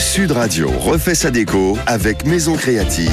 Sud Radio refait sa déco avec Maison Créative.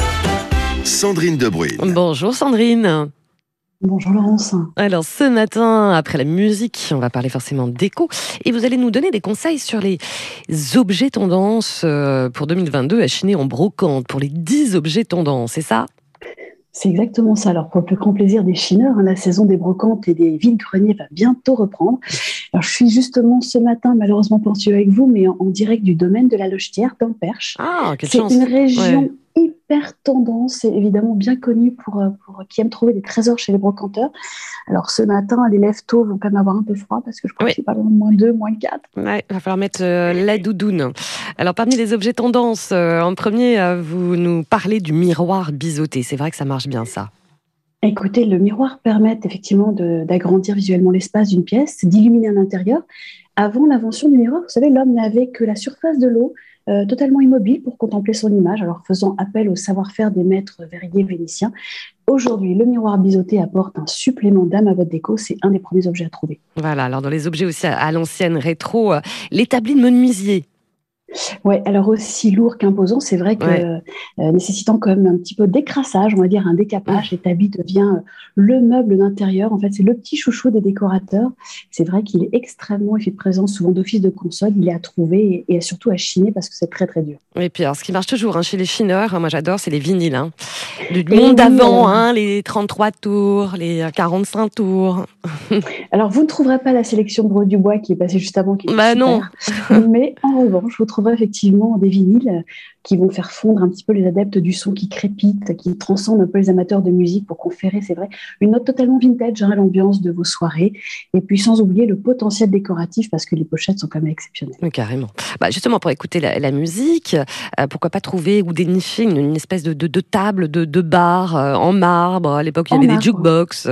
Sandrine Debruyne. Bonjour Sandrine. Bonjour Laurence. Alors ce matin, après la musique, on va parler forcément déco et vous allez nous donner des conseils sur les objets tendances pour 2022 à chiner en brocante, pour les 10 objets tendances, c'est ça ? C'est exactement ça. Alors pour le plus grand plaisir des chineurs, la saison des brocantes et des vides-greniers va bientôt reprendre. Alors je suis justement ce matin, malheureusement pas en studio avec vous, mais en direct du domaine de la Lochetière dans le Perche. Ah, quelle C'est chance. une région Ouais. hyper tendance et évidemment bien connue pour qui aime trouver des trésors chez les brocanteurs. Alors ce matin, les lèvres tôt vont quand même avoir un peu froid parce que je crois Oui. que c'est pas loin de -2, -4. Ouais, il va falloir mettre la doudoune. Alors parmi les objets tendances, en premier, vous nous parlez du miroir biseauté. C'est vrai que ça marche bien ça. Écoutez, le miroir permet effectivement d'agrandir visuellement l'espace d'une pièce, d'illuminer un intérieur. Avant l'invention du miroir, vous savez, l'homme n'avait que la surface de l'eau, totalement immobile pour contempler son image, alors faisant appel au savoir-faire des maîtres verriers vénitiens. Aujourd'hui, le miroir biseauté apporte un supplément d'âme à votre déco. C'est un des premiers objets à trouver. Voilà, alors dans les objets aussi à l'ancienne rétro, l'établi de menuisier. Ouais, alors aussi lourd qu'imposant, c'est vrai que Ouais. nécessitant quand même un petit peu d'écrassage, on va dire un décapage, l'établi devient le meuble d'intérieur. En fait, c'est le petit chouchou des décorateurs. C'est vrai qu'il est extrêmement effet de présence, souvent d'office de console. Il est à trouver et surtout à chiner parce que c'est très très dur. Et puis alors, ce qui marche toujours chez les chineurs, moi j'adore, c'est les vinyles. Du Et monde oui, d'avant, les 33 tours, les 45 tours. alors vous ne trouverez pas la sélection de Breu du Bois qui est passée juste avant, qui est Bah super. non. Mais en revanche, vous trouverez effectivement des vinyles qui vont faire fondre un petit peu les adeptes du son qui crépitent, qui transcendent un peu les amateurs de musique pour conférer, c'est vrai, une note totalement vintage à l'ambiance de vos soirées. Et puis sans oublier le potentiel décoratif parce que les pochettes sont quand même exceptionnelles. Oui, carrément. Bah, justement, pour écouter la musique, pourquoi pas trouver ou dénicher une espèce de table, de bar en marbre. À l'époque, il y En avait des marbre. jukebox.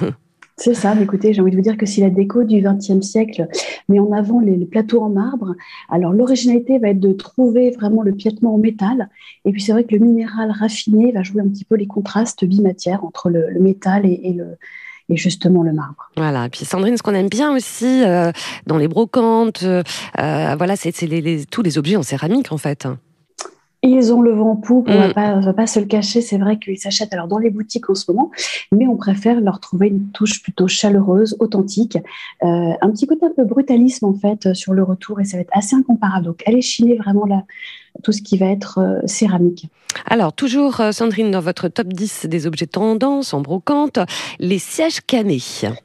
C'est ça, mais écoutez, j'ai envie de vous dire que si la déco du XXe siècle met en avant les plateaux en marbre, alors l'originalité va être de trouver vraiment le piétement en métal. Et puis c'est vrai que le minéral raffiné va jouer un petit peu les contrastes bimatières entre le métal et justement le marbre. Voilà. Et puis Sandrine, ce qu'on aime bien aussi dans les brocantes, voilà, c'est tous les objets en céramique en fait. Ils ont le vent en poupe, on Mm. va pas se le cacher, c'est vrai qu'ils s'achètent alors dans les boutiques en ce moment, mais on préfère leur trouver une touche plutôt chaleureuse, authentique, un petit côté un peu brutalisme en fait sur le retour et ça va être assez incomparable. Donc allez chiner vraiment là, tout ce qui va être céramique. Alors, toujours Sandrine, dans votre top 10 des objets tendance en brocante, les sièges canés.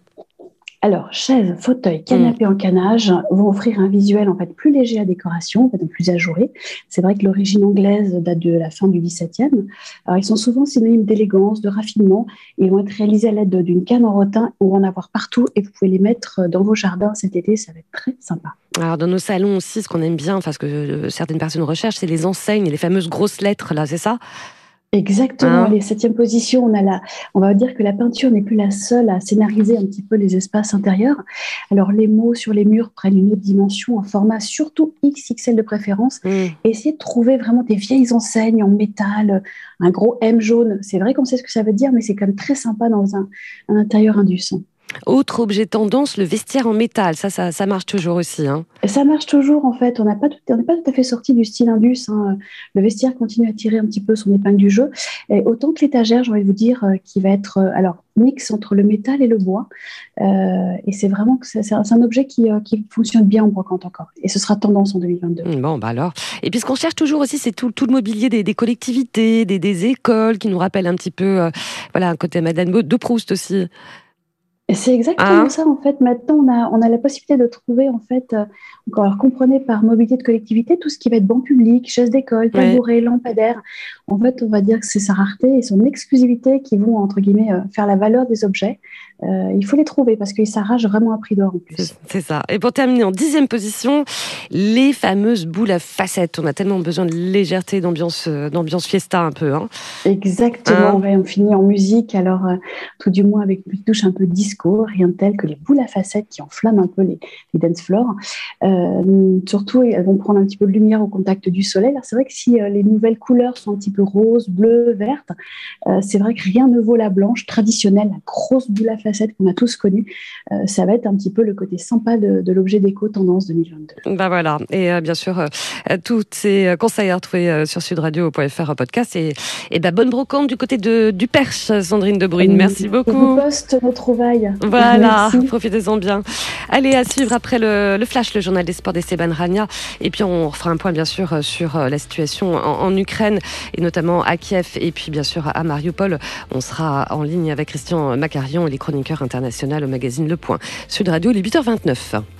Alors, chaises, fauteuils, canapés en canage vont offrir un visuel en fait plus léger à décoration, en fait, donc plus ajouré. C'est vrai que l'origine anglaise date de la fin du XVIIe. Alors, ils sont souvent synonymes d'élégance, de raffinement. Ils vont être réalisés à l'aide d'une canne en rotin. On va en avoir partout et vous pouvez les mettre dans vos jardins cet été. Ça va être très sympa. Alors, dans nos salons aussi, ce qu'on aime bien, enfin, ce que certaines personnes recherchent, c'est les enseignes, les fameuses grosses lettres, là, c'est ça ? Exactement, Hein ? allez, septième position, on va dire que la peinture n'est plus la seule à scénariser un petit peu les espaces intérieurs. Alors les mots sur les murs prennent une autre dimension, en format surtout XXL de préférence. Mm. Essayez de trouver vraiment des vieilles enseignes en métal, un gros M jaune. C'est vrai qu'on sait ce que ça veut dire, mais c'est quand même très sympa dans un intérieur indus. Autre objet tendance, le vestiaire en métal. Ça marche toujours aussi. Hein. Et ça marche toujours en fait, on n'est pas tout à fait sorti du style indus. Le vestiaire continue à tirer un petit peu son épingle du jeu. Et autant que l'étagère, j'ai envie de vous dire, qui va être alors mix entre le métal et le bois. Et c'est vraiment que c'est un objet qui fonctionne bien en brocante encore. Et ce sera tendance en 2022. Bon, bah alors. Et puis ce qu'on cherche toujours aussi, c'est tout le mobilier des collectivités, des écoles qui nous rappellent un petit peu, voilà, un côté Madeleine de Proust aussi. Et c'est exactement Hein ? ça en fait. Maintenant, on a la possibilité de trouver en fait, alors comprenez par mobilité de collectivité tout ce qui va être banc public, chaise d'école, Ouais. tabouret, lampadaire. En fait, on va dire que c'est sa rareté et son exclusivité qui vont entre guillemets faire la valeur des objets. Il faut les trouver parce qu'ils s'arrachent vraiment à prix d'or en plus. C'est ça. Et pour terminer en 10e position, les fameuses boules à facettes. On a tellement besoin de légèreté, d'ambiance fiesta un peu. Hein. Exactement. Hein ? Ouais, on finit en musique alors tout du moins avec une touche un peu disco disco, rien de tel que les boules à facettes qui enflamment un peu les dance floors. Surtout, elles vont prendre un petit peu de lumière au contact du soleil. Alors, c'est vrai que si les nouvelles couleurs sont un petit peu roses, bleues, vertes, c'est vrai que rien ne vaut la blanche traditionnelle, la grosse boule à facettes qu'on a tous connue. Ça va être un petit peu le côté sympa de l'objet déco tendance 2022. Ben voilà, et bien sûr, tous ces conseils à retrouver sur sudradio.fr podcast. Et bonne brocante du côté du Perche, Sandrine de Bruyne. Merci beaucoup. Je vous poste nos trouvailles. Voilà, profitez-en bien. Allez, à suivre après le Flash, le journal des sports d'Esteban Rania. Et puis on refera un point bien sûr sur la situation en Ukraine et notamment à Kiev et puis bien sûr à Mariupol. On sera en ligne avec Christian Macarion et les chroniqueurs internationaux au magazine Le Point. Sud Radio, il est 8h29.